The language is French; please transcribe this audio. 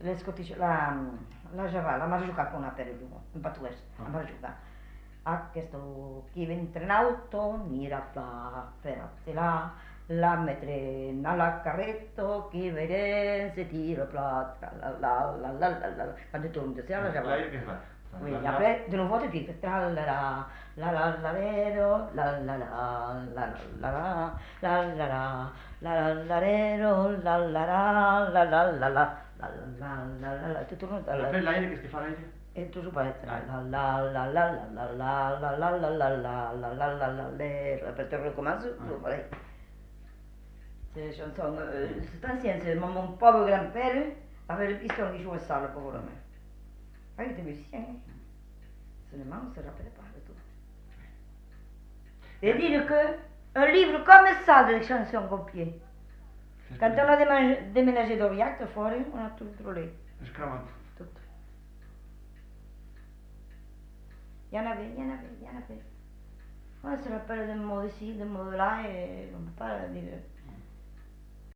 le Scottish, la Java, la mar jucat con una per un patuès, la mar jucat. Questo chi entra in auto, nira per là, la metre nella carretto, chi vede se tira plata, la. Quando tu sei la Java. Oui, après, de nouveau, tu dis tra la rero, tu torni Après l'aire, qu'est-ce qu'il fait l'aire? e tu su palette per te recommencer, tu pareil. C'est des chansons, c'est ancien, c'est mon pauvre grand-père avait le piston qui jouait ça, le pauvre homme. Ah, il était musicien. Seulement, on ne se rappelait pas de tout. Et dire qu'un livre comme ça de chansons copiées, quand on a déménagé d'Aurillac, on a tout trouvé. Tout. Il y en avait. On se rappelle de mots d'ici, de mots de là, et on ne peut pas dire.